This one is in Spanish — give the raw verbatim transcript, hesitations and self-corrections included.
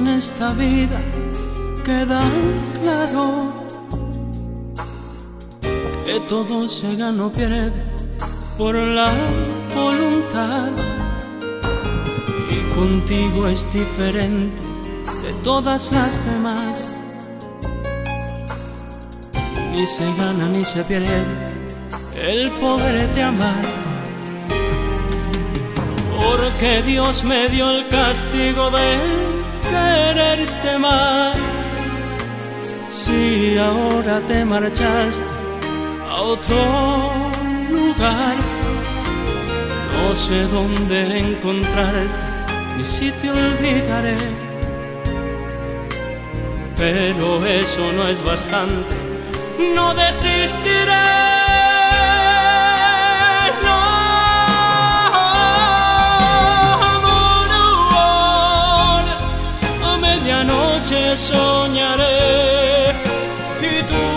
en esta vida queda claro que todo se gana o pierde por la voluntad. Y contigo es diferente de todas las demás. Ni se gana ni se pierde el poderte amar, porque Dios me dio el castigo de quererte más. Si ahora te marchaste a otro lugar, no sé dónde encontrarte ni si te olvidaré, pero eso no es bastante. No desistiré, no, amor, amor, a medianoche soñaré y tú